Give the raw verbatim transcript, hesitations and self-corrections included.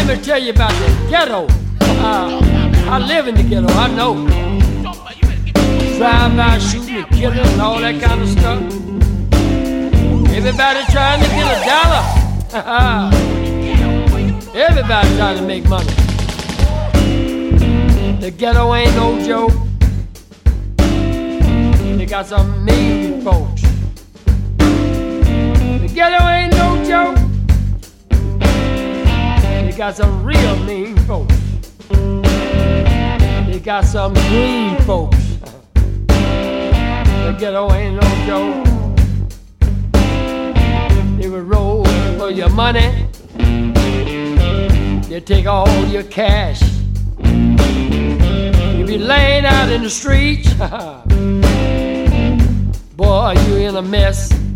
me tell you about the ghetto. Uh, I live in the ghetto, I know. Drive-by shooting and killing and all that kind of stuff. Everybody trying to get a dollar. Everybody trying to make money. The ghetto ain't no joke. They got some mean folks. The ghetto ain't no joke. They got some real mean folks. They got some green folks. The ghetto ain't no joke. They will roll for your money. They take all your cash. You be laying out in the streets. Boy, you in a mess.